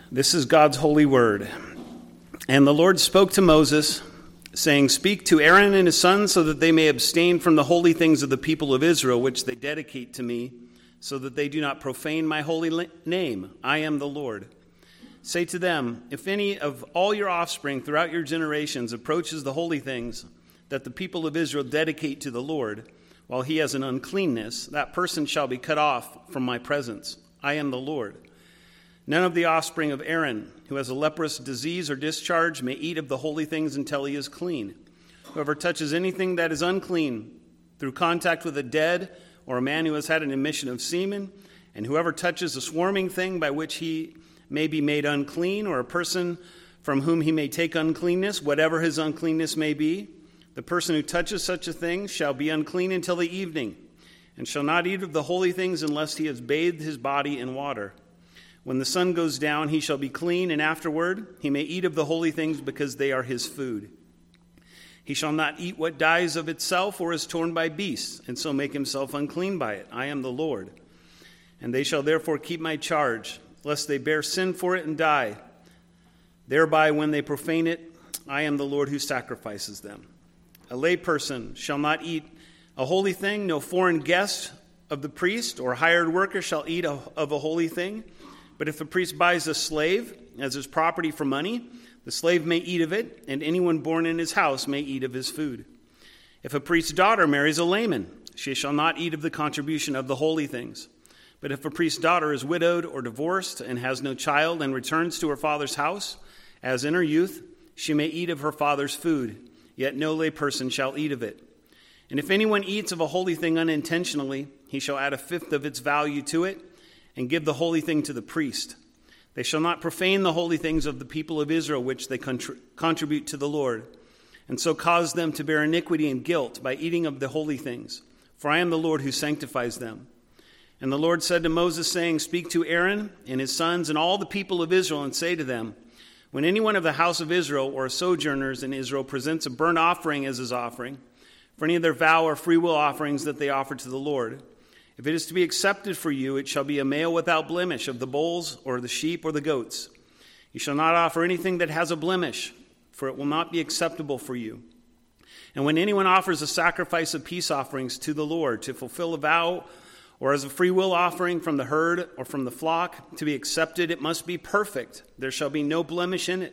This is God's holy word. And the Lord spoke to Moses, saying, "Speak to Aaron and his sons so that they may abstain from the holy things of the people of Israel, which they dedicate to me, so that they do not profane my holy name. I am the Lord. Say to them, if any of all your offspring throughout your generations approaches the holy things that the people of Israel dedicate to the Lord, while he has an uncleanness, that person shall be cut off from my presence. I am the Lord. None of the offspring of Aaron who has a leprous disease or discharge may eat of the holy things until he is clean. Whoever touches anything that is unclean through contact with a dead or a man who has had an emission of semen, and whoever touches a swarming thing by which he may be made unclean, or a person from whom he may take uncleanness, whatever his uncleanness may be, the person who touches such a thing shall be unclean until the evening, and shall not eat of the holy things unless he has bathed his body in water. When the sun goes down, he shall be clean, and afterward he may eat of the holy things because they are his food. He shall not eat what dies of itself or is torn by beasts, and so make himself unclean by it. I am the Lord. And they shall therefore keep my charge, lest they bear sin for it and die. Thereby, when they profane it, I am the Lord who sacrifices them. A layperson shall not eat a holy thing. No foreign guest of the priest or hired worker shall eat of a holy thing. But if the priest buys a slave as his property for money, the slave may eat of it, and anyone born in his house may eat of his food. If a priest's daughter marries a layman, she shall not eat of the contribution of the holy things. But if a priest's daughter is widowed or divorced and has no child and returns to her father's house, as in her youth, she may eat of her father's food, yet no lay person shall eat of it. And if anyone eats of a holy thing unintentionally, he shall add a fifth of its value to it, and give the holy thing to the priest. They shall not profane the holy things of the people of Israel, which they contribute to the Lord, and so cause them to bear iniquity and guilt by eating of the holy things. For I am the Lord who sanctifies them. And the Lord said to Moses, saying, Speak to Aaron and his sons and all the people of Israel, and say to them, When anyone of the house of Israel or sojourners in Israel presents a burnt offering as his offering, for any of their vow or freewill offerings that they offer to the Lord, if it is to be accepted for you, it shall be a male without blemish of the bulls or the sheep or the goats. You shall not offer anything that has a blemish, for it will not be acceptable for you. And when anyone offers a sacrifice of peace offerings to the Lord to fulfill a vow, or as a freewill offering from the herd or from the flock to be accepted, it must be perfect. There shall be no blemish in it.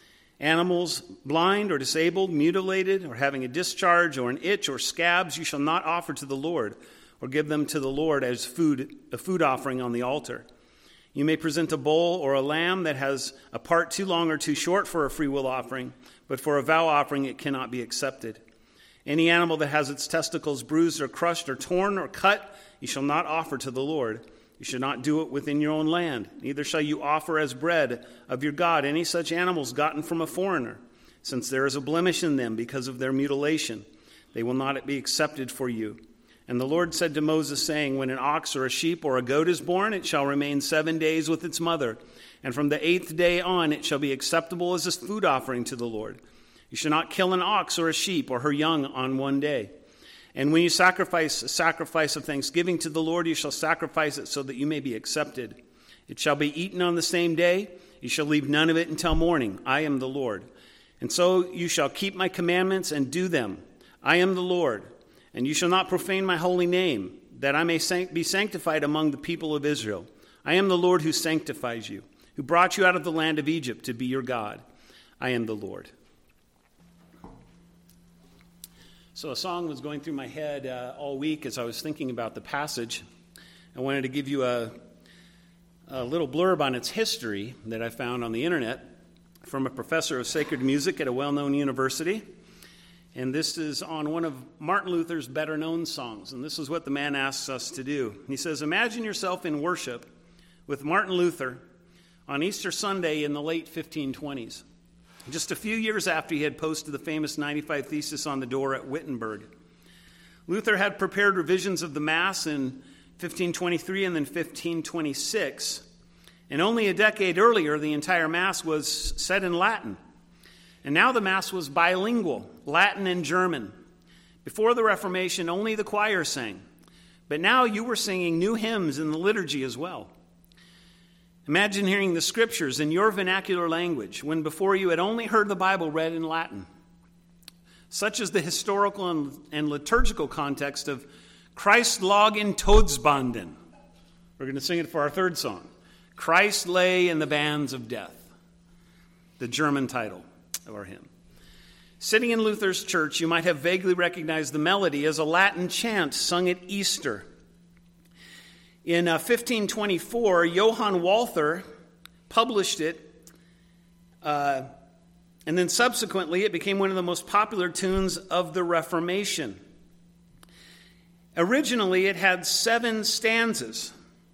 Animals blind or disabled, mutilated, or having a discharge or an itch or scabs, you shall not offer to the Lord, or give them to the Lord as a food offering on the altar. You may present a bull or a lamb that has a part too long or too short for a freewill offering, but for a vow offering it cannot be accepted. Any animal that has its testicles bruised or crushed or torn or cut, you shall not offer to the Lord. You should not do it within your own land. Neither shall you offer as bread of your God any such animals gotten from a foreigner, since there is a blemish in them because of their mutilation. They will not be accepted for you. And the Lord said to Moses, saying, When an ox or a sheep or a goat is born, it shall remain 7 days with its mother. And from the 8th day on, it shall be acceptable as a food offering to the Lord. You shall not kill an ox or a sheep or her young on one day. And when you sacrifice a sacrifice of thanksgiving to the Lord, you shall sacrifice it so that you may be accepted. It shall be eaten on the same day. You shall leave none of it until morning. I am the Lord. And so you shall keep my commandments and do them. I am the Lord. And you shall not profane my holy name, that I may be sanctified among the people of Israel. I am the Lord who sanctifies you, who brought you out of the land of Egypt to be your God. I am the Lord. So a song was going through my head all week as I was thinking about the passage. I wanted to give you a little blurb on its history that I found on the internet from a professor of sacred music at a well-known university. And this is on one of Martin Luther's better-known songs. And this is what the man asks us to do. He says, Imagine yourself in worship with Martin Luther on Easter Sunday in the late 1520s, just a few years after he had posted the famous 95 Thesis on the door at Wittenberg. Luther had prepared revisions of the Mass in 1523 and then 1526. And only a decade earlier, the entire Mass was said in Latin. And now the Mass was bilingual, Latin and German. Before the Reformation, only the choir sang. But now you were singing new hymns in the liturgy as well. Imagine hearing the scriptures in your vernacular language when before you had only heard the Bible read in Latin. Such is the historical and liturgical context of Christ lag in Todsbanden. We're going to sing it for our third song. Christ lay in the bands of death, the German title of our hymn. Sitting in Luther's church, you might have vaguely recognized the melody as a Latin chant sung at Easter. In 1524, Johann Walther published it, and then subsequently it became one of the most popular tunes of the Reformation. Originally, it had 7 stanzas,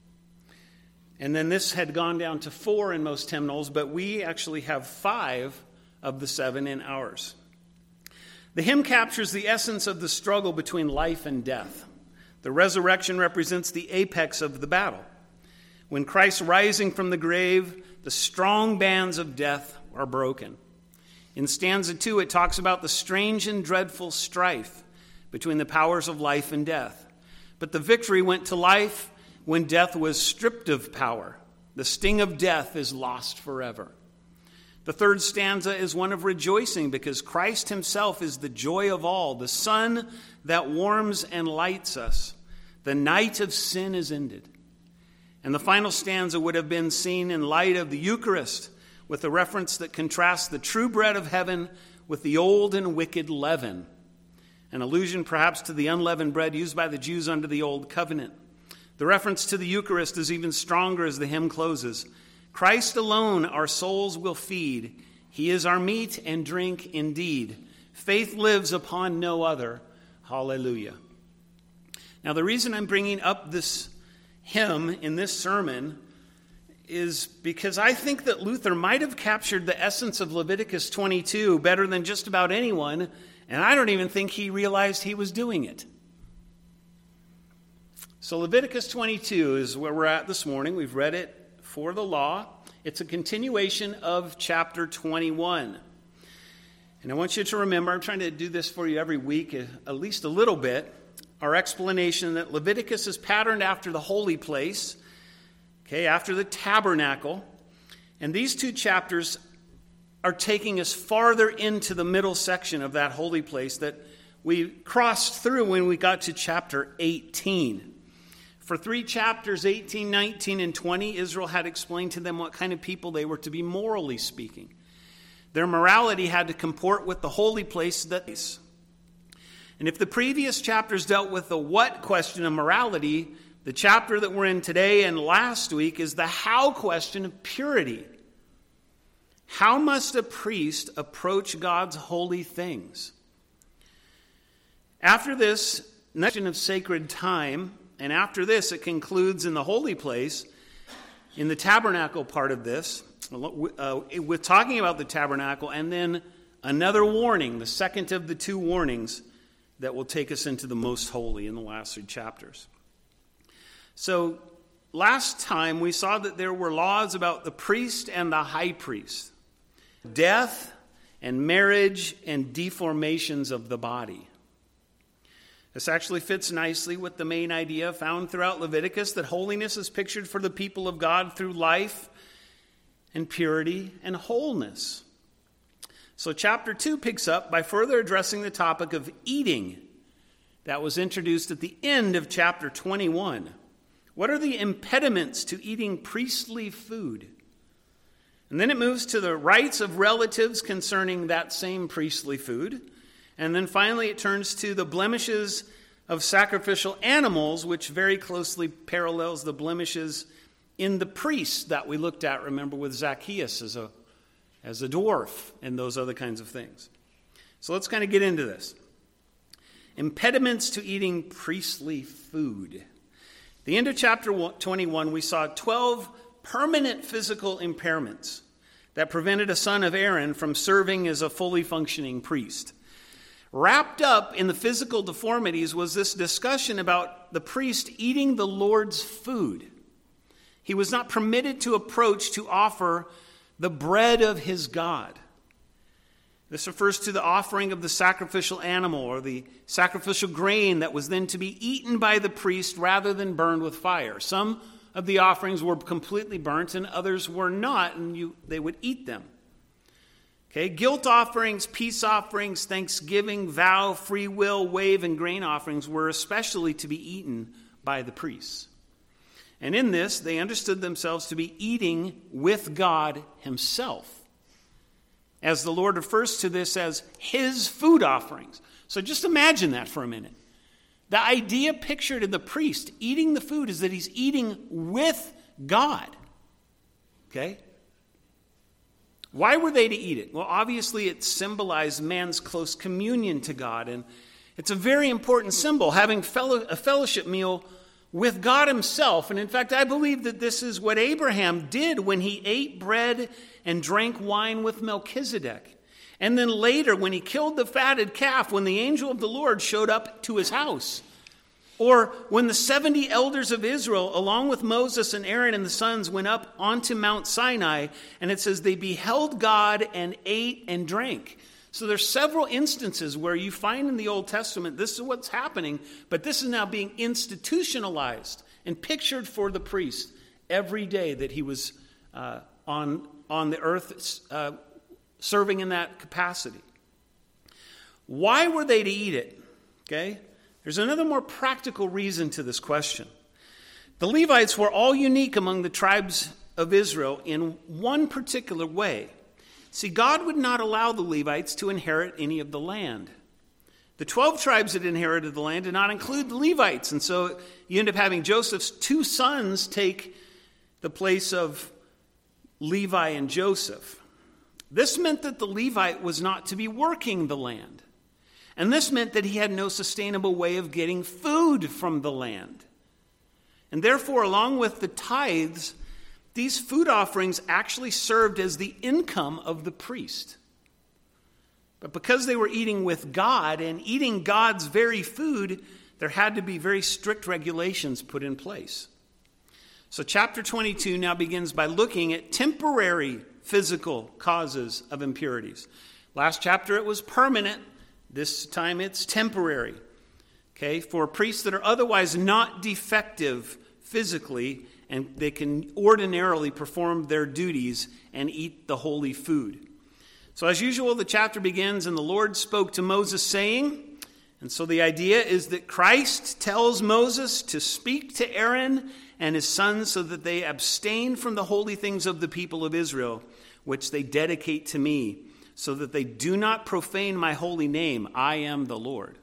and then this had gone down to 4 in most hymnals, but we actually have 5 of the 7 in ours. The hymn captures the essence of the struggle between life and death. The resurrection represents the apex of the battle. When Christ rising from the grave, the strong bands of death are broken. In stanza 2, it talks about the strange and dreadful strife between the powers of life and death. But the victory went to life when death was stripped of power. The sting of death is lost forever. The third stanza is one of rejoicing because Christ himself is the joy of all, the sun that warms and lights us. The night of sin is ended. And the final stanza would have been seen in light of the Eucharist, with a reference that contrasts the true bread of heaven with the old and wicked leaven, an allusion perhaps to the unleavened bread used by the Jews under the Old Covenant. The reference to the Eucharist is even stronger as the hymn closes. Christ alone our souls will feed. He is our meat and drink indeed. Faith lives upon no other. Hallelujah. Now, the reason I'm bringing up this hymn in this sermon is because I think that Luther might have captured the essence of Leviticus 22 better than just about anyone, and I don't even think he realized he was doing it. So Leviticus 22 is where we're at this morning. We've read it for the law. It's a continuation of chapter 21. And I want you to remember, I'm trying to do this for you every week, at least a little bit, our explanation that Leviticus is patterned after the holy place, after the tabernacle. And these 2 chapters are taking us farther into the middle section of that holy place that we crossed through when we got to chapter 18. For 3 chapters, 18, 19, and 20, Israel had explained to them what kind of people they were to be morally speaking. Their morality had to comport with the holy place that is. And if the previous chapters dealt with the what question of morality, the chapter that we're in today and last week is the how question of purity. How must a priest approach God's holy things? After this question of sacred time, and after this it concludes in the holy place, in the tabernacle part of this, with talking about the tabernacle, and then another warning, the second of the 2 warnings, that will take us into the most holy in the last 3 chapters. So last time we saw that there were laws about the priest and the high priest, death and marriage and deformations of the body. This actually fits nicely with the main idea found throughout Leviticus, that holiness is pictured for the people of God through life and purity and wholeness. So chapter 2 picks up by further addressing the topic of eating that was introduced at the end of chapter 21. What are the impediments to eating priestly food? And then it moves to the rights of relatives concerning that same priestly food. And then finally it turns to the blemishes of sacrificial animals, which very closely parallels the blemishes in the priests that we looked at, remember, with Zacchaeus as a dwarf and those other kinds of things. So let's kind of get into this. Impediments to eating priestly food. The end of chapter 21, we saw 12 permanent physical impairments that prevented a son of Aaron from serving as a fully functioning priest. Wrapped up in the physical deformities was this discussion about the priest eating the Lord's food. He was not permitted to approach to offer the bread of his God. This refers to the offering of the sacrificial animal or the sacrificial grain that was then to be eaten by the priest rather than burned with fire. Some of the offerings were completely burnt and others were not, and they would eat them. Okay, guilt offerings, peace offerings, thanksgiving, vow, free will, wave, and grain offerings were especially to be eaten by the priests. And in this, they understood themselves to be eating with God himself, as the Lord refers to this as his food offerings. So just imagine that for a minute. The idea pictured in the priest eating the food is that he's eating with God. Okay? Why were they to eat it? Well, obviously it symbolized man's close communion to God, and it's a very important symbol, having a fellowship meal with God himself. And in fact, I believe that this is what Abraham did when he ate bread and drank wine with Melchizedek. And then later, when he killed the fatted calf, when the angel of the Lord showed up to his house. Or when the 70 elders of Israel, along with Moses and Aaron and the sons, went up onto Mount Sinai, and it says they beheld God and ate and drank. So there's several instances where you find in the Old Testament, this is what's happening, but this is now being institutionalized and pictured for the priest every day that he was on the earth serving in that capacity. Why were they to eat it? Okay, there's another more practical reason to this question. The Levites were all unique among the tribes of Israel in one particular way. See, God would not allow the Levites to inherit any of the land. The 12 tribes that inherited the land did not include the Levites, and so you end up having Joseph's 2 sons take the place of Levi and Joseph. This meant that the Levite was not to be working the land. And this meant that he had no sustainable way of getting food from the land. And therefore, along with the tithes, these food offerings actually served as the income of the priest. But because they were eating with God and eating God's very food, there had to be very strict regulations put in place. So chapter 22 now begins by looking at temporary physical causes of impurities. Last chapter it was permanent. This time it's temporary. Okay, for priests that are otherwise not defective physically, and they can ordinarily perform their duties and eat the holy food. So as usual, the chapter begins, and the Lord spoke to Moses saying, and so the idea is that Christ tells Moses to speak to Aaron and his sons so that they abstain from the holy things of the people of Israel, which they dedicate to me, so that they do not profane my holy name. I am the Lord.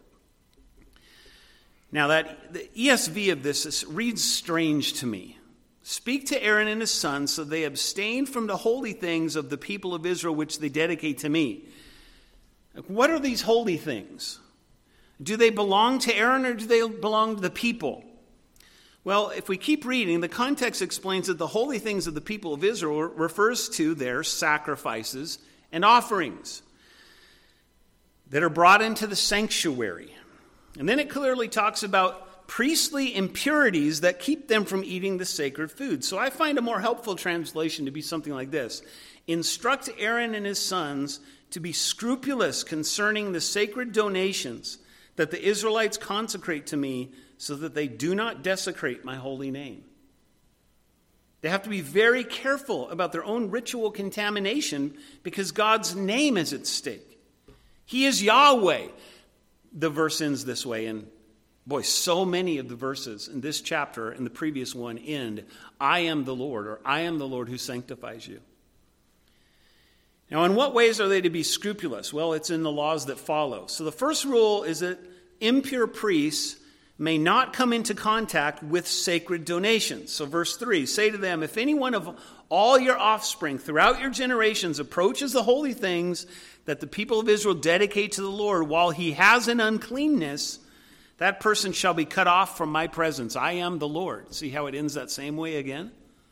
Now that the ESV of this reads strange to me. Speak to Aaron and his sons so they abstain from the holy things of the people of Israel, which they dedicate to me. What are these holy things? Do they belong to Aaron or do they belong to the people? Well, if we keep reading, the context explains that the holy things of the people of Israel refers to their sacrifices and offerings that are brought into the sanctuary. And then it clearly talks about priestly impurities that keep them from eating the sacred food. So I find a more helpful translation to be something like this. Instruct Aaron and his sons to be scrupulous concerning the sacred donations that the Israelites consecrate to me, so that they do not desecrate my holy name. They have to be very careful about their own ritual contamination because God's name is at stake. He is Yahweh. The verse ends this way, and boy, so many of the verses in this chapter and the previous one end, I am the Lord, or I am the Lord who sanctifies you. Now, in what ways are they to be scrupulous? Well, it's in the laws that follow. So the first rule is that impure priests may not come into contact with sacred donations. So verse 3, say to them, if any one of all your offspring throughout your generations approaches the holy things that the people of Israel dedicate to the Lord while he has an uncleanness, that person shall be cut off from my presence. I am the Lord. See how it ends that same way again?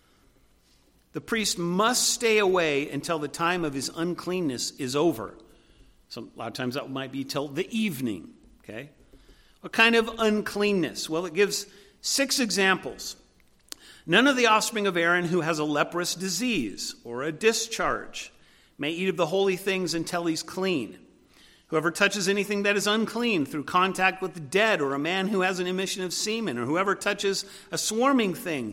The priest must stay away until the time of his uncleanness is over. So a lot of times that might be till the evening. Okay? What kind of uncleanness? Well, it gives 6 examples. None of the offspring of Aaron who has a leprous disease or a discharge may eat of the holy things until he's clean. Whoever touches anything that is unclean through contact with the dead, or a man who has an emission of semen, or whoever touches a swarming thing,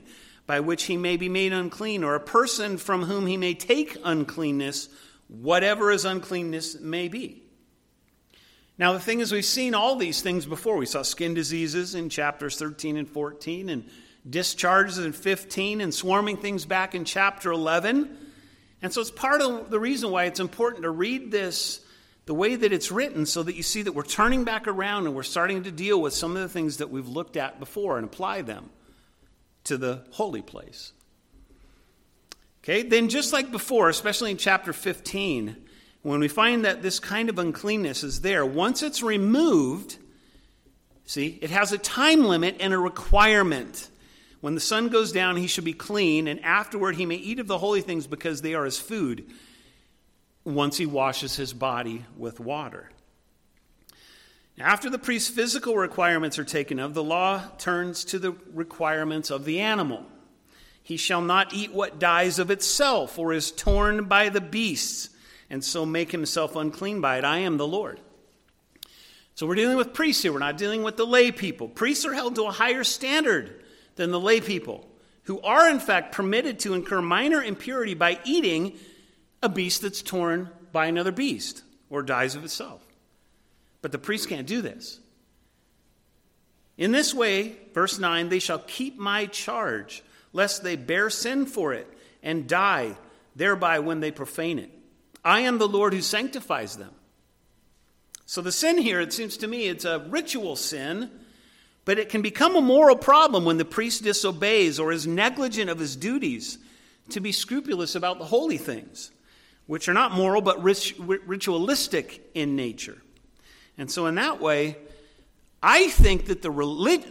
by which he may be made unclean, or a person from whom he may take uncleanness, whatever his uncleanness may be. Now, the thing is, we've seen all these things before. We saw skin diseases in chapters 13 and 14, and discharges in 15, and swarming things back in chapter 11. And so it's part of the reason why it's important to read this the way that it's written, so that you see that we're turning back around and we're starting to deal with some of the things that we've looked at before and apply them to the holy place. Okay, then just like before, especially in chapter 15, when we find that this kind of uncleanness is there, once it's removed, see, it has a time limit and a requirement. When the sun goes down, he should be clean, and afterward he may eat of the holy things because they are his food, once he washes his body with water. After the priest's physical requirements are taken of, the law turns to the requirements of the animal. He shall not eat what dies of itself or is torn by the beasts, and so make himself unclean by it. I am the Lord. So we're dealing with priests here. We're not dealing with the lay people. Priests are held to a higher standard than the lay people, who are in fact permitted to incur minor impurity by eating a beast that's torn by another beast or dies of itself. But the priest can't do this. In this way, verse 9, they shall keep my charge, lest they bear sin for it and die thereby when they profane it. I am the Lord who sanctifies them. So the sin here, it seems to me, it's a ritual sin, but it can become a moral problem when the priest disobeys or is negligent of his duties to be scrupulous about the holy things, which are not moral but ritualistic in nature. And so in that way, I think that the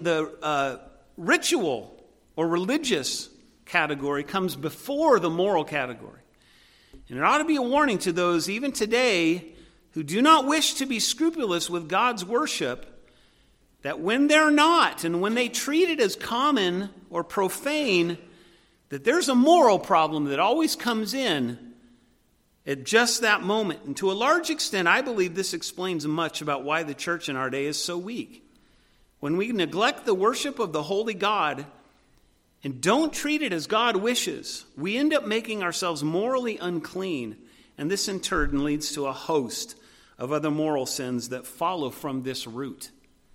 ritual or religious category comes before the moral category. And it ought to be a warning to those even today who do not wish to be scrupulous with God's worship, that when they're not, and when they treat it as common or profane, that there's a moral problem that always comes in at just that moment. And to a large extent, I believe this explains much about why the church in our day is so weak. When we neglect the worship of the holy God and don't treat it as God wishes, we end up making ourselves morally unclean, and this in turn leads to a host of other moral sins that follow from this root.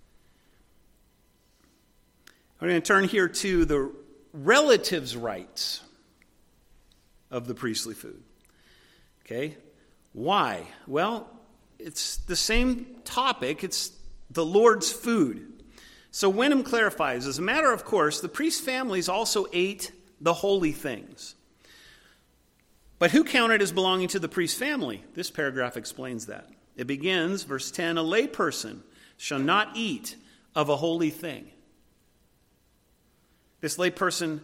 We're going to turn here to the relatives' rights of the priestly food. Okay, why? Well, it's the same topic. It's the Lord's food. So Wenham clarifies, as a matter of course, the priest's families also ate the holy things. But who counted as belonging to the priest's family? This paragraph explains that. It begins, verse 10, a layperson shall not eat of a holy thing. This layperson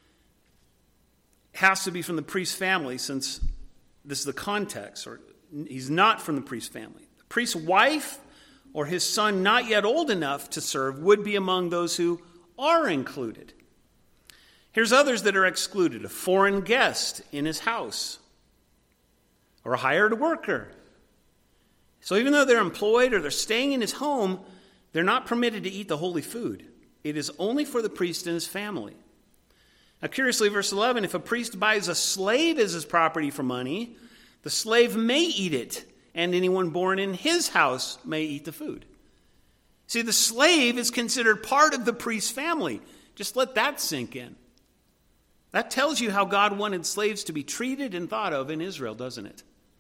has to be from the priest's family, since this is the context, or he's not from the priest's family. The priest's wife or his son not yet old enough to serve would be among those who are included. Here's others that are excluded: a foreign guest in his house, or a hired worker. So even though they're employed or they're staying in his home, they're not permitted to eat the holy food. It is only for the priest and his family. Now, curiously, verse 11, if a priest buys a slave as his property for money, the slave may eat it, and anyone born in his house may eat the food. See, the slave is considered part of the priest's family. Just let that sink in. That tells you how God wanted slaves to be treated and thought of in Israel, doesn't it?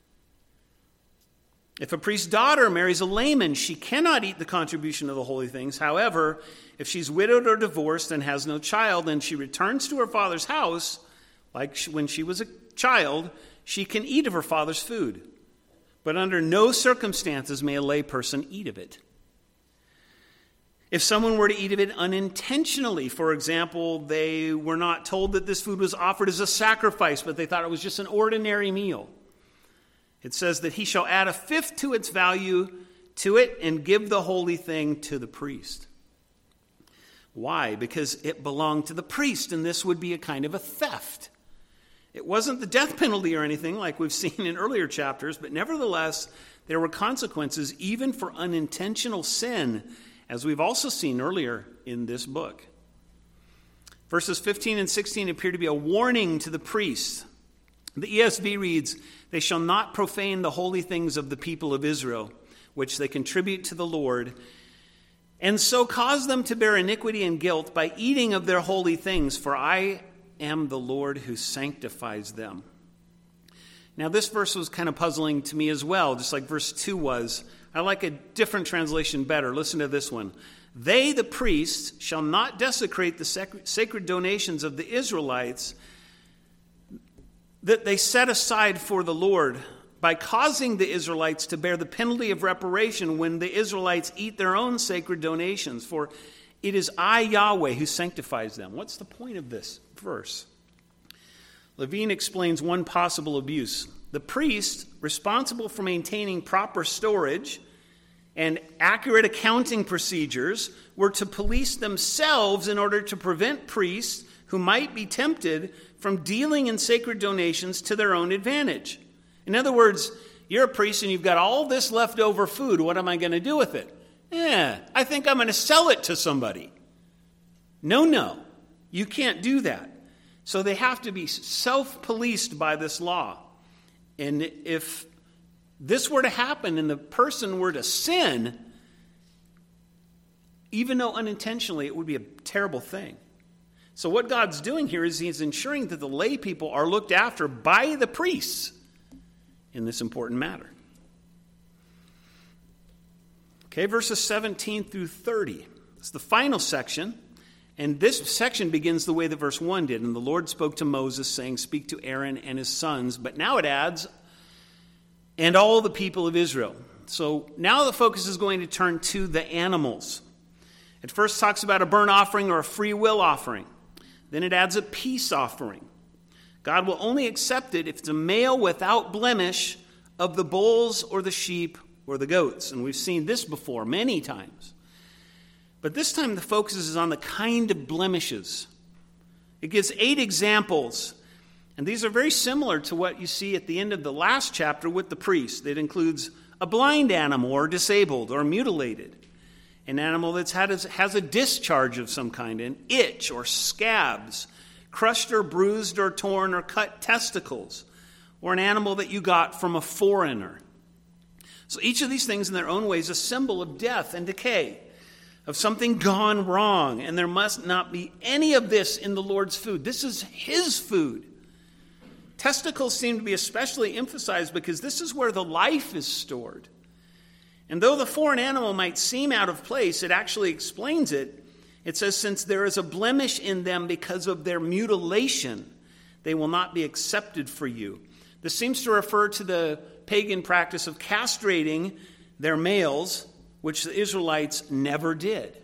If a priest's daughter marries a layman, she cannot eat the contribution of the holy things. However, if she's widowed or divorced and has no child, and she returns to her father's house, like when she was a child, she can eat of her father's food. But under no circumstances may a layperson eat of it. If someone were to eat of it unintentionally, for example, they were not told that this food was offered as a sacrifice, but they thought it was just an ordinary meal, it says that he shall add a fifth to its value to it and give the holy thing to the priest. Why? Because it belonged to the priest, and this would be a kind of a theft. It wasn't the death penalty or anything like we've seen in earlier chapters, but nevertheless, there were consequences even for unintentional sin, as we've also seen earlier in this book. Verses 15 and 16 appear to be a warning to the priests. The ESV reads, "They shall not profane the holy things of the people of Israel, which they contribute to the Lord, and so cause them to bear iniquity and guilt by eating of their holy things, for I am the Lord who sanctifies them." Now, this verse was kind of puzzling to me as well, just like verse 2 was. I like a different translation better. Listen to this one. "They, the priests, shall not desecrate the sacred donations of the Israelites that they set aside for the Lord, by causing the Israelites to bear the penalty of reparation when the Israelites eat their own sacred donations. For it is I, Yahweh, who sanctifies them." What's the point of this verse? Levine explains one possible abuse. The priest, responsible for maintaining proper storage and accurate accounting procedures, were to police themselves in order to prevent priests who might be tempted from dealing in sacred donations to their own advantage. In other words, you're a priest and you've got all this leftover food. What am I going to do with it? I think I'm going to sell it to somebody. No, you can't do that. So they have to be self-policed by this law. And if this were to happen and the person were to sin, even though unintentionally, it would be a terrible thing. So what God's doing here is he's ensuring that the lay people are looked after by the priests in this important matter. Okay, verses 17 through 30. It's the final section. And this section begins the way that verse 1 did. "And the Lord spoke to Moses, saying, Speak to Aaron and his sons." But now it adds, "and all the people of Israel." So now the focus is going to turn to the animals. It first talks about a burnt offering or a free will offering. Then it adds a peace offering. God will only accept it if it's a male without blemish of the bulls or the sheep or the goats. And we've seen this before many times. But this time the focus is on the kind of blemishes. It gives 8 examples. And these are very similar to what you see at the end of the last chapter with the priest. It includes a blind animal or disabled or mutilated. An animal that has a discharge of some kind, an itch or scabs, crushed or bruised or torn or cut testicles, or an animal that you got from a foreigner. So each of these things in their own way is a symbol of death and decay, of something gone wrong, and there must not be any of this in the Lord's food. This is his food. Testicles seem to be especially emphasized because this is where the life is stored. And though the foreign animal might seem out of place, it actually explains it. It says, "Since there is a blemish in them because of their mutilation, they will not be accepted for you." This seems to refer to the pagan practice of castrating their males, which the Israelites never did.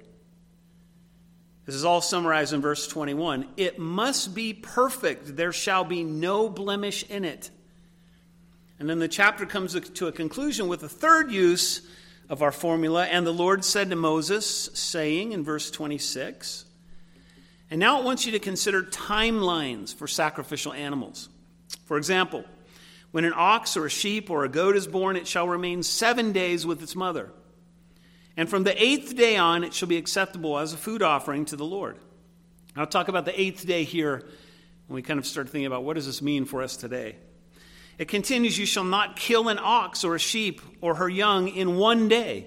This is all summarized in verse 21. "It must be perfect. There shall be no blemish in it." And then the chapter comes to a conclusion with a third use of our formula. "And the Lord said to Moses, saying," in verse 26. And now it wants you to consider timelines for sacrificial animals. For example, when an ox or a sheep or a goat is born, it shall remain 7 days with its mother. And from the 8th day on, it shall be acceptable as a food offering to the Lord. I'll talk about the 8th day here when we kind of start thinking about what does this mean for us today. It continues, "You shall not kill an ox or a sheep or her young in 1 day."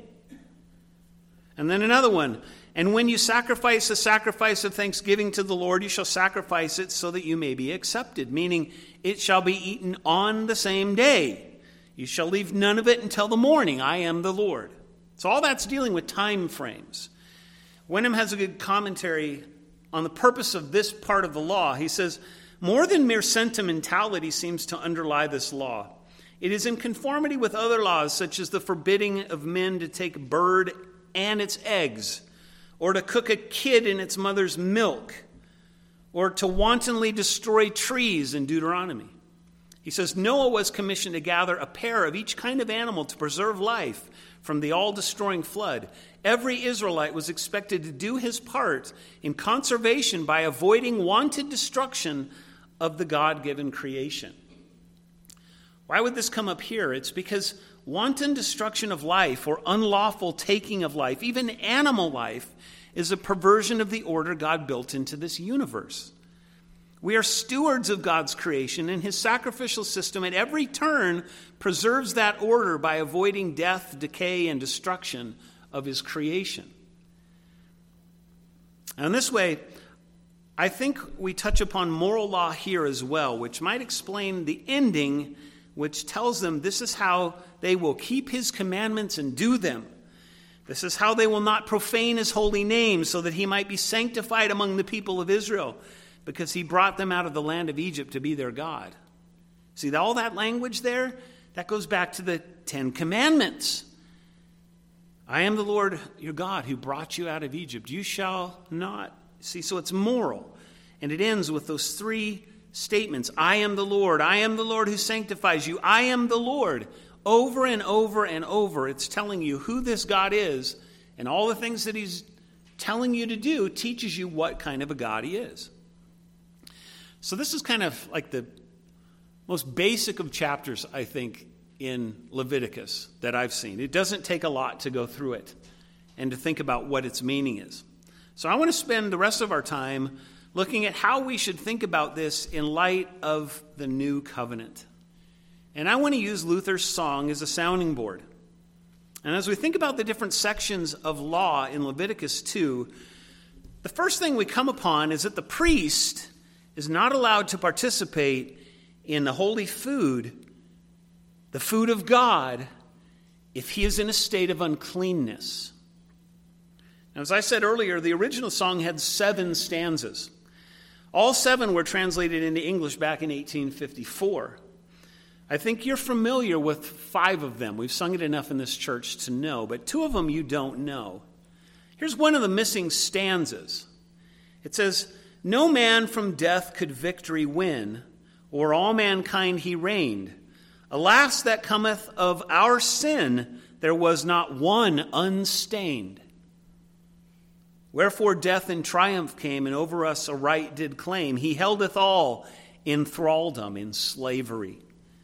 And then another one, "And when you sacrifice a sacrifice of thanksgiving to the Lord, you shall sacrifice it so that you may be accepted," meaning it shall be eaten on the same day. "You shall leave none of it until the morning. I am the Lord." So all that's dealing with time frames. Wenham has a good commentary on the purpose of this part of the law. He says, "More than mere sentimentality seems to underlie this law. It is in conformity with other laws, such as the forbidding of men to take a bird and its eggs, or to cook a kid in its mother's milk, or to wantonly destroy trees in Deuteronomy." He says, "Noah was commissioned to gather a pair of each kind of animal to preserve life from the all-destroying flood. Every Israelite was expected to do his part in conservation by avoiding wanted destruction of the God-given creation." Why would this come up here? It's because wanton destruction of life or unlawful taking of life, even animal life, is a perversion of the order God built into this universe. We are stewards of God's creation, and his sacrificial system at every turn preserves that order by avoiding death, decay, and destruction of his creation. And in this way, I think we touch upon moral law here as well, which might explain the ending, which tells them this is how they will keep his commandments and do them. This is how they will not profane his holy name, so that he might be sanctified among the people of Israel, because he brought them out of the land of Egypt to be their God. See, all that language there, that goes back to the 10 Commandments. I am the Lord your God who brought you out of Egypt. You shall not. See, so it's moral. And it ends with those 3 statements. I am the Lord. I am the Lord who sanctifies you. I am the Lord. Over and over and over, it's telling you who this God is, and all the things that he's telling you to do teaches you what kind of a God he is. So this is kind of like the most basic of chapters, I think, in Leviticus that I've seen. It doesn't take a lot to go through it and to think about what its meaning is. So I want to spend the rest of our time looking at how we should think about this in light of the new covenant. And I want to use Luther's song as a sounding board. And as we think about the different sections of law in Leviticus 2, the first thing we come upon is that the priest is not allowed to participate in the holy food, the food of God, if he is in a state of uncleanness. Now, as I said earlier, the original song had 7 stanzas. All 7 were translated into English back in 1854. I think you're familiar with 5 of them. We've sung it enough in this church to know, but 2 of them you don't know. Here's one of the missing stanzas. It says, "No man from death could victory win, o'er all mankind he reigned. Alas, that cometh of our sin, there was not one unstained. Wherefore death in triumph came, and over us a right did claim. He heldeth all in thraldom, in slavery."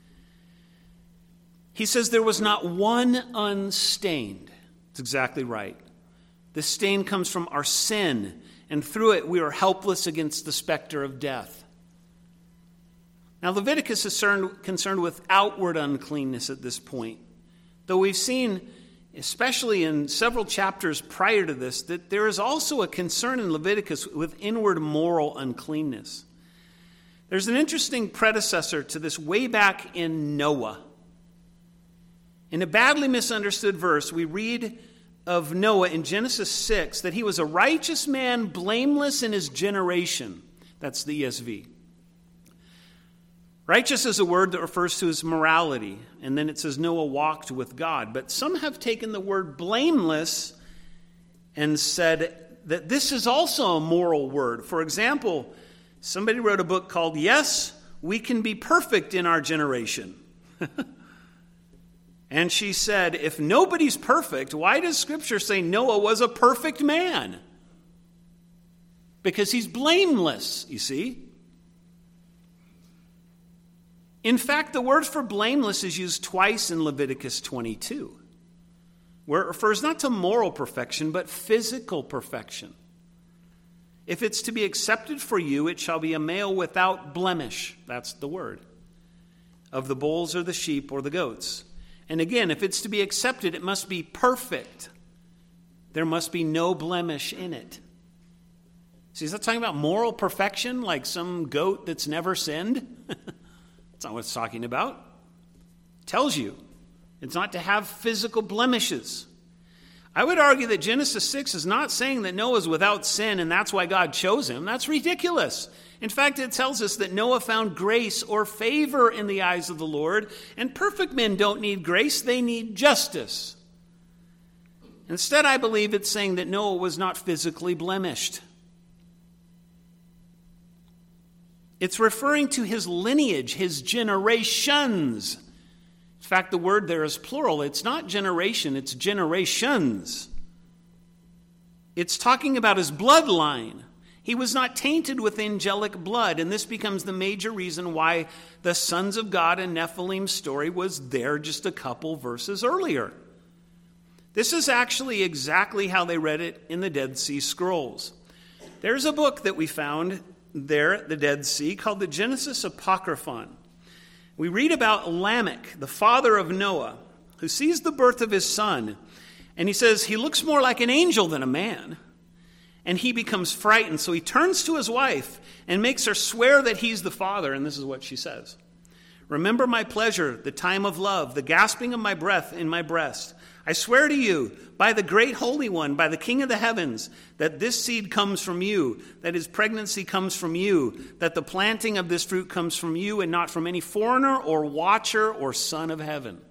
He says there was not one unstained. It's exactly right. The stain comes from our sin, and through it we are helpless against the specter of death. Now, Leviticus is concerned with outward uncleanness at this point, though we've seen, especially in several chapters prior to this, that there is also a concern in Leviticus with inward moral uncleanness. There's an interesting predecessor to this way back in Noah. In a badly misunderstood verse, we read of Noah in Genesis 6 that he was a righteous man, blameless in his generation. That's the ESV. Righteous is a word that refers to his morality, and then it says Noah walked with God. But some have taken the word blameless and said that this is also a moral word. For example, somebody wrote a book called Yes, We Can Be Perfect in Our Generation. And she said, if nobody's perfect, why does Scripture say Noah was a perfect man? Because he's blameless, you see. In fact, the word for blameless is used twice in Leviticus 22, where it refers not to moral perfection, but physical perfection. If it's to be accepted for you, it shall be a male without blemish. That's the word. Of the bulls or the sheep or the goats. And again, if it's to be accepted, it must be perfect. There must be no blemish in it. See, is that talking about moral perfection, like some goat that's never sinned? That's not what it's talking about. It tells you it's not to have physical blemishes. I would argue that Genesis 6 is not saying that Noah's without sin and that's why God chose him. That's ridiculous. In fact, it tells us that Noah found grace or favor in the eyes of the Lord, and perfect men don't need grace, they need justice. Instead, I believe it's saying that Noah was not physically blemished. It's referring to his lineage, his generations. In fact, the word there is plural. It's not generation, it's generations. It's talking about his bloodline. He was not tainted with angelic blood, and this becomes the major reason why the sons of God and Nephilim story was there just a couple verses earlier. This is actually exactly how they read it in the Dead Sea Scrolls. There's a book that we found there at the Dead Sea called the Genesis Apocryphon. We read about Lamech, the father of Noah, who sees the birth of his son, and he says he looks more like an angel than a man. And he becomes frightened, so he turns to his wife and makes her swear that he's the father, and this is what she says. Remember my pleasure, the time of love, the gasping of my breath in my breast. I swear to you, by the great Holy One, by the King of the heavens, that this seed comes from you, that his pregnancy comes from you, that the planting of this fruit comes from you and not from any foreigner or watcher or son of heaven.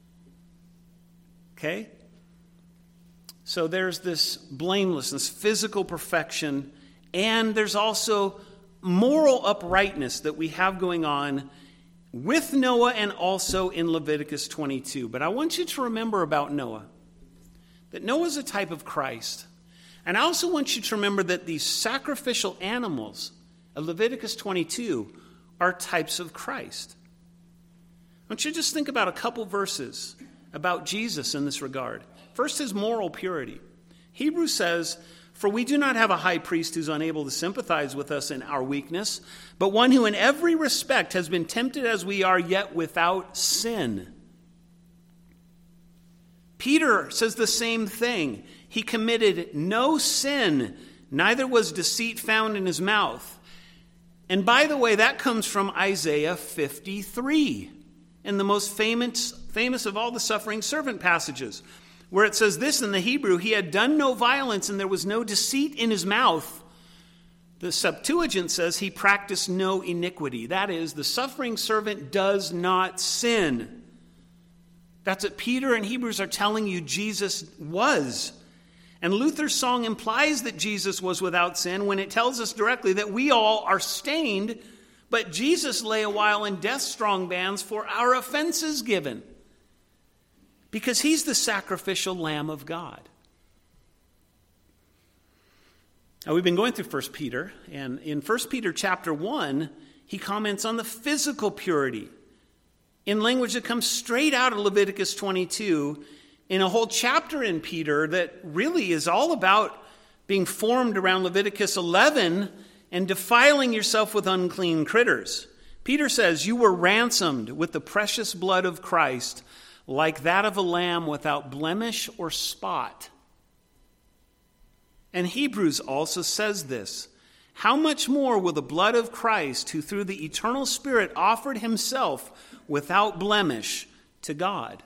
Okay? So there's this blamelessness, physical perfection, and there's also moral uprightness that we have going on with Noah and also in Leviticus 22. But I want you to remember about Noah, that Noah is a type of Christ. And I also want you to remember that these sacrificial animals of Leviticus 22 are types of Christ. I want you to just think about a couple verses about Jesus in this regard. First, his moral purity. Hebrews says, "For we do not have a high priest who's unable to sympathize with us in our weakness, but one who in every respect has been tempted as we are, yet without sin." Peter says the same thing. He committed no sin, neither was deceit found in his mouth. And by the way, that comes from Isaiah 53, and the most famous of all the suffering servant passages, where it says this in the Hebrew, "He had done no violence and there was no deceit in his mouth." The Septuagint says he practiced no iniquity. That is, the suffering servant does not sin. That's what Peter and Hebrews are telling you Jesus was. And Luther's song implies that Jesus was without sin when it tells us directly that we all are stained, but Jesus lay a while in death's strong bands for our offenses given. Because he's the sacrificial Lamb of God. Now, we've been going through 1 Peter, and in 1 Peter chapter 1, he comments on the physical purity in language that comes straight out of Leviticus 22, in a whole chapter in Peter that really is all about being formed around Leviticus 11 and defiling yourself with unclean critters. Peter says, "You were ransomed with the precious blood of Christ, like that of a lamb without blemish or spot." And Hebrews also says this, "How much more will the blood of Christ, who through the eternal Spirit offered himself without blemish to God?"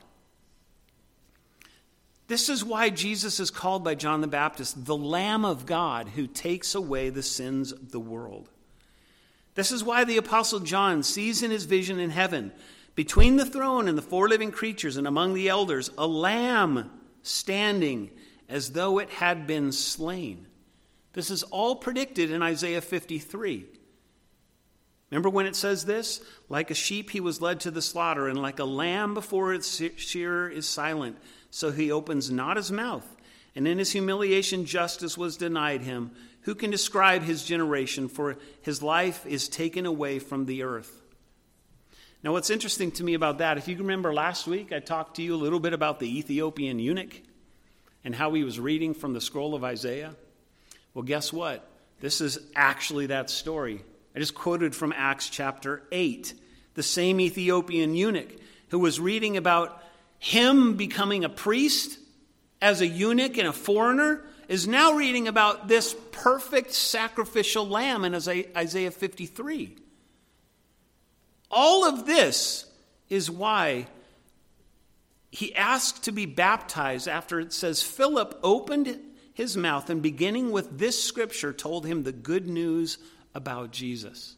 This is why Jesus is called by John the Baptist the Lamb of God who takes away the sins of the world. This is why the Apostle John sees in his vision in heaven, between the throne and the four living creatures and among the elders, a lamb standing as though it had been slain. This is all predicted in Isaiah 53. Remember when it says this? "Like a sheep he was led to the slaughter, and like a lamb before its shearer is silent, so he opens not his mouth. And in his humiliation justice was denied him. Who can describe his generation? For his life is taken away from the earth." Now, what's interesting to me about that, if you remember last week, I talked to you a little bit about the Ethiopian eunuch and how he was reading from the scroll of Isaiah. Well, guess what? This is actually that story. I just quoted from Acts chapter 8. The same Ethiopian eunuch who was reading about him becoming a priest as a eunuch and a foreigner is now reading about this perfect sacrificial lamb in Isaiah 53. All of this is why he asked to be baptized after it says Philip opened his mouth and beginning with this scripture told him the good news about Jesus.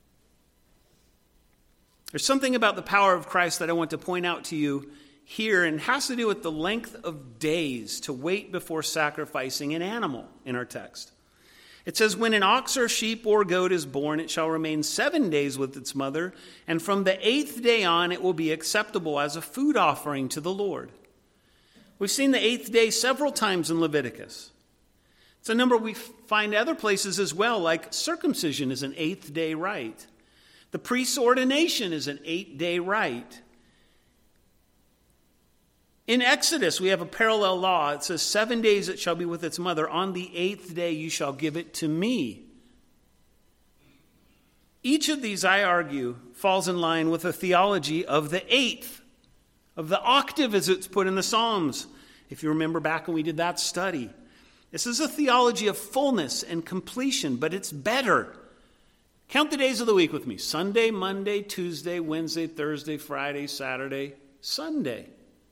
There's something about the power of Christ that I want to point out to you here, and it has to do with the length of days to wait before sacrificing an animal in our text. It says, "When an ox or sheep or goat is born, it shall remain 7 days with its mother, and from the 8th day on it will be acceptable as a food offering to the Lord." We've seen the 8th day several times in Leviticus. It's a number we find other places as well, like circumcision is an 8th day rite. The priest's ordination is an 8-day rite. In Exodus, we have a parallel law. It says, 7 days it shall be with its mother. On the 8th day you shall give it to me. Each of these, I argue, falls in line with a theology of the 8th, of the octave as it's put in the Psalms. If you remember back when we did that study. This is a theology of fullness and completion, but it's better. Count the days of the week with me. Sunday, Monday, Tuesday, Wednesday, Thursday, Friday, Saturday, Sunday.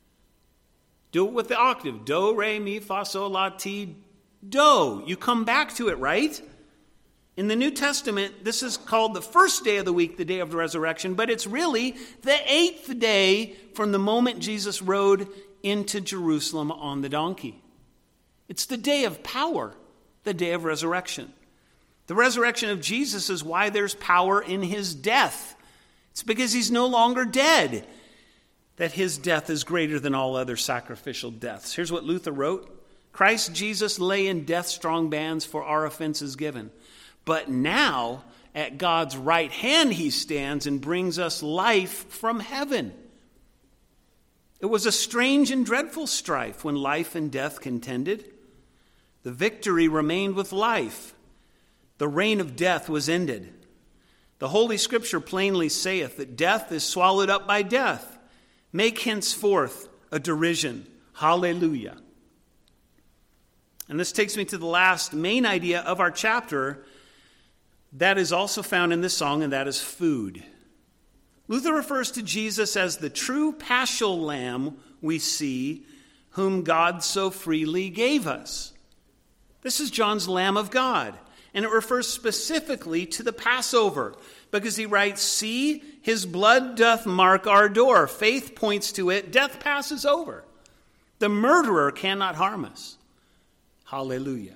Do it with the octave. Do, re, mi, fa, sol, la, ti, do. You come back to it, right? In the New Testament, this is called the first day of the week, the day of the resurrection, but it's really the 8th day from the moment Jesus rode into Jerusalem on the donkey. It's the day of power, the day of resurrection. The resurrection of Jesus is why there's power in his death. It's because he's no longer dead that his death is greater than all other sacrificial deaths. Here's what Luther wrote. Christ Jesus lay in death-strong bands for our offenses given. But now, at God's right hand he stands and brings us life from heaven. It was a strange and dreadful strife when life and death contended. The victory remained with life. The reign of death was ended. The Holy Scripture plainly saith that death is swallowed up by death. Make henceforth a derision. Hallelujah. And this takes me to the last main idea of our chapter that is also found in this song, and that is food. Luther refers to Jesus as the true paschal lamb we see, whom God so freely gave us. This is John's Lamb of God, and it refers specifically to the Passover, because he writes, see, his blood doth mark our door. Faith points to it. Death passes over. The murderer cannot harm us. Hallelujah.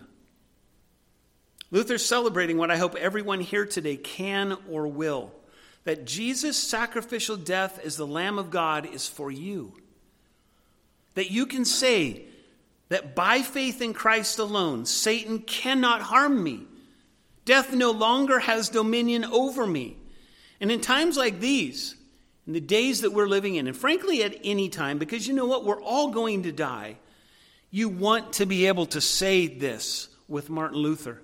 Luther's celebrating what I hope everyone here today can or will, that Jesus' sacrificial death as the Lamb of God is for you. That you can say that by faith in Christ alone, Satan cannot harm me. Death no longer has dominion over me. And in times like these, in the days that we're living in, and frankly at any time, because you know what, we're all going to die, you want to be able to say this with Martin Luther.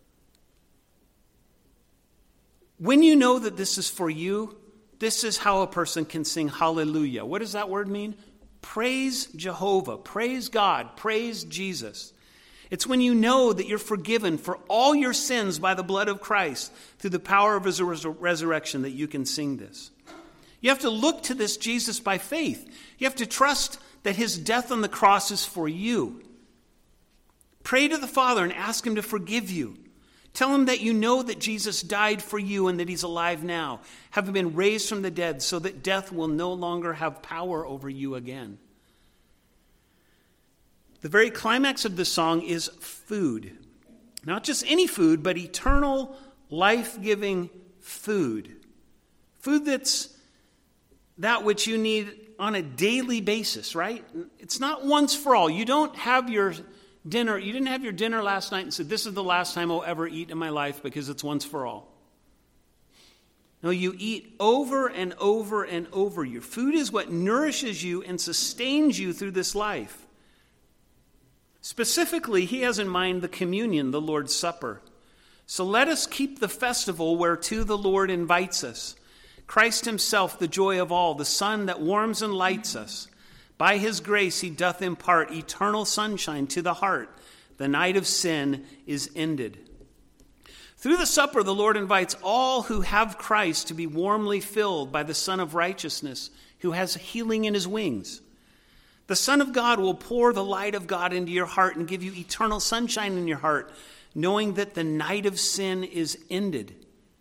When you know that this is for you, this is how a person can sing hallelujah. What does that word mean? Praise Jehovah, praise God, praise Jesus. It's when you know that you're forgiven for all your sins by the blood of Christ through the power of his resurrection that you can sing this. You have to look to this Jesus by faith. You have to trust that his death on the cross is for you. Pray to the Father and ask him to forgive you. Tell him that you know that Jesus died for you and that he's alive now, having been raised from the dead, so that death will no longer have power over you again. The very climax of this song is food. Not just any food, but eternal, life-giving food. Food that's that which you need on a daily basis, right? It's not once for all. You don't have your dinner. You didn't have your dinner last night and said, this is the last time I'll ever eat in my life because it's once for all. No, you eat over and over and over. Your food is what nourishes you and sustains you through this life. Specifically, he has in mind the communion, the Lord's Supper. So let us keep the festival whereto the Lord invites us. Christ himself, the joy of all, the sun that warms and lights us. By his grace he doth impart eternal sunshine to the heart. The night of sin is ended. Through the supper, the Lord invites all who have Christ to be warmly filled by the Son of Righteousness, who has healing in his wings. The Son of God will pour the light of God into your heart and give you eternal sunshine in your heart, knowing that the night of sin is ended.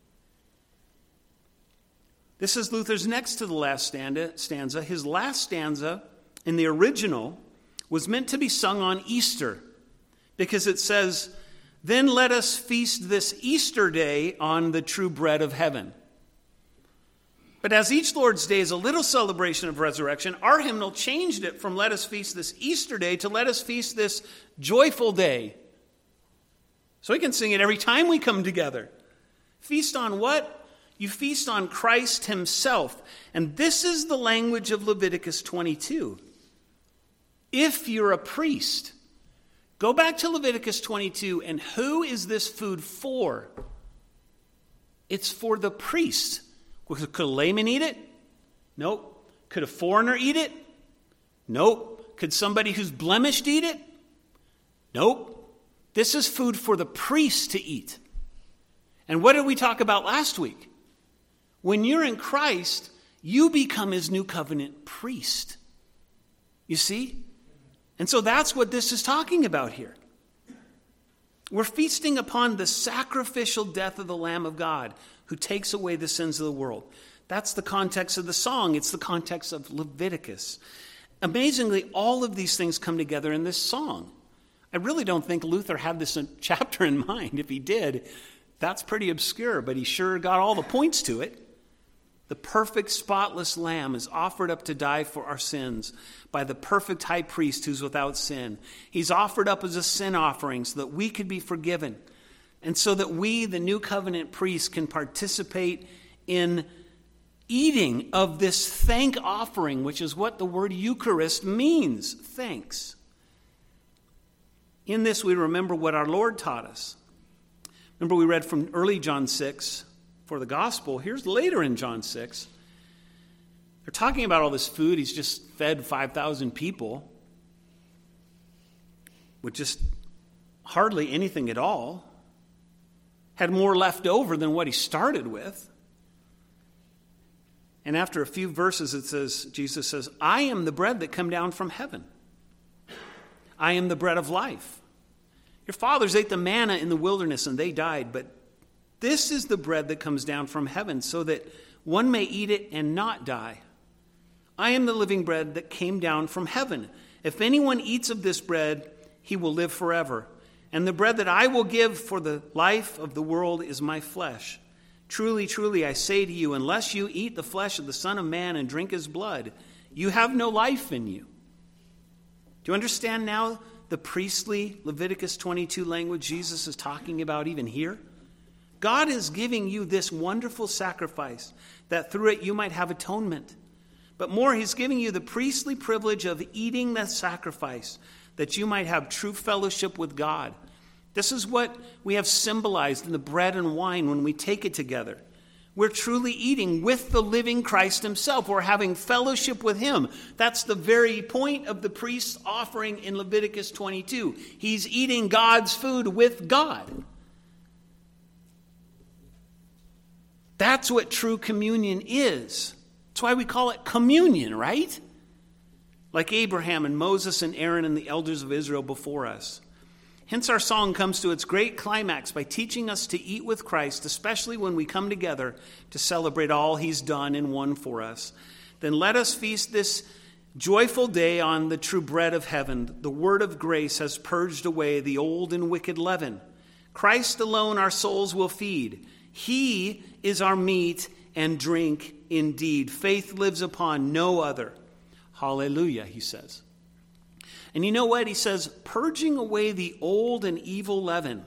This is Luther's next to the last stanza. His last stanza in the original was meant to be sung on Easter, because it says, then let us feast this Easter day on the true bread of heaven. But as each Lord's Day is a little celebration of resurrection, our hymnal changed it from let us feast this Easter day to let us feast this joyful day. So we can sing it every time we come together. Feast on what? You feast on Christ himself. And this is the language of Leviticus 22. If you're a priest, go back to Leviticus 22, and who is this food for? It's for the priest. Could a layman eat it? Nope. Could a foreigner eat it? Nope. Could somebody who's blemished eat it? Nope. This is food for the priest to eat. And what did we talk about last week? When you're in Christ, you become his new covenant priest. You see? And so that's what this is talking about here. We're feasting upon the sacrificial death of the Lamb of God who takes away the sins of the world. That's the context of the song. It's the context of Leviticus. Amazingly, all of these things come together in this song. I really don't think Luther had this chapter in mind. If he did, that's pretty obscure, but he sure got all the points to it. The perfect, spotless Lamb is offered up to die for our sins by the perfect high priest who's without sin. He's offered up as a sin offering so that we could be forgiven, and so that we, the new covenant priests, can participate in eating of this thank offering, which is what the word Eucharist means, thanks. In this, we remember what our Lord taught us. Remember, we read from early John 6 for the gospel. Here's later in John 6. They're talking about all this food. He's just fed 5,000 people with just hardly anything at all. Had more left over than what he started with. And after a few verses, it says, Jesus says, I am the bread that come down from heaven. I am the bread of life. Your fathers ate the manna in the wilderness and they died, but this is the bread that comes down from heaven so that one may eat it and not die. I am the living bread that came down from heaven. If anyone eats of this bread, he will live forever. And the bread that I will give for the life of the world is my flesh. Truly, truly, I say to you, unless you eat the flesh of the Son of Man and drink his blood, you have no life in you. Do you understand now the priestly Leviticus 22 language Jesus is talking about even here? God is giving you this wonderful sacrifice that through it you might have atonement. But more, he's giving you the priestly privilege of eating that sacrifice that you might have true fellowship with God. This is what we have symbolized in the bread and wine when we take it together. We're truly eating with the living Christ himself. We're having fellowship with him. That's the very point of the priest's offering in Leviticus 22. He's eating God's food with God. That's what true communion is. That's why we call it communion, right? Like Abraham and Moses and Aaron and the elders of Israel before us. Hence our song comes to its great climax by teaching us to eat with Christ, especially when we come together to celebrate all he's done and won for us. Then let us feast this joyful day on the true bread of heaven. The word of grace has purged away the old and wicked leaven. Christ alone our souls will feed. He is our meat and drink indeed. Faith lives upon no other. Hallelujah, he says. And you know what? He says, purging away the old and evil leaven.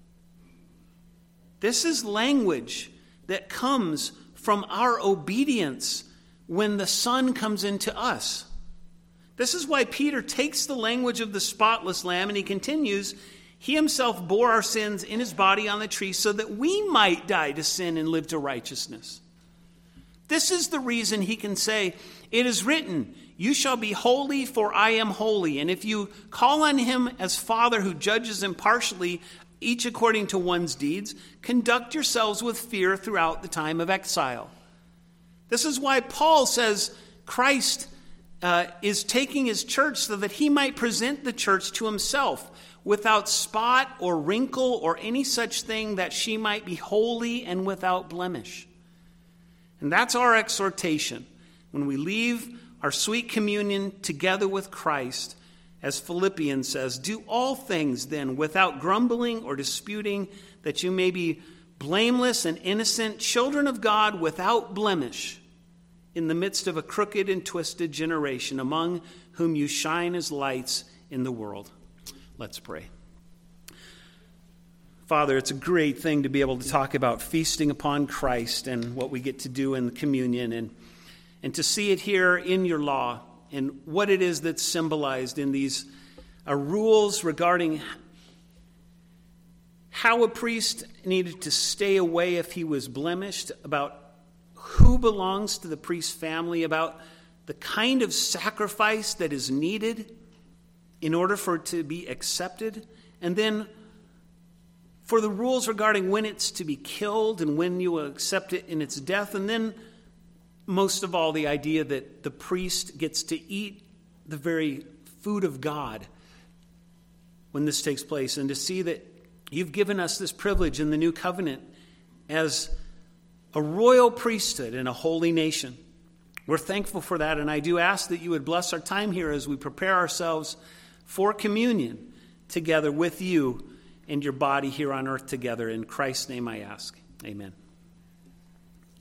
This is language that comes from our obedience when the Son comes into us. This is why Peter takes the language of the spotless lamb and he continues, he himself bore our sins in his body on the tree so that we might die to sin and live to righteousness. This is the reason he can say, it is written, you shall be holy, for I am holy. And if you call on him as Father who judges impartially, each according to one's deeds, conduct yourselves with fear throughout the time of exile. This is why Paul says Christ is taking his church so that he might present the church to himself without spot or wrinkle or any such thing, that she might be holy and without blemish. And that's our exhortation. When we leave our sweet communion together with Christ, as Philippians says, do all things then without grumbling or disputing, that you may be blameless and innocent, children of God without blemish, in the midst of a crooked and twisted generation, among whom you shine as lights in the world. Let's pray. Father, it's a great thing to be able to talk about feasting upon Christ and what we get to do in the communion, and to see it here in your law and what it is that's symbolized in these rules regarding how a priest needed to stay away if he was blemished, about who belongs to the priest's family, about the kind of sacrifice that is needed in order for it to be accepted, and then for the rules regarding when it's to be killed and when you will accept it in its death, and then most of all the idea that the priest gets to eat the very food of God when this takes place, and to see that you've given us this privilege in the new covenant as a royal priesthood and a holy nation. We're thankful for that, and I do ask that you would bless our time here as we prepare ourselves for communion together with you and your body here on earth together. In Christ's name I ask. Amen.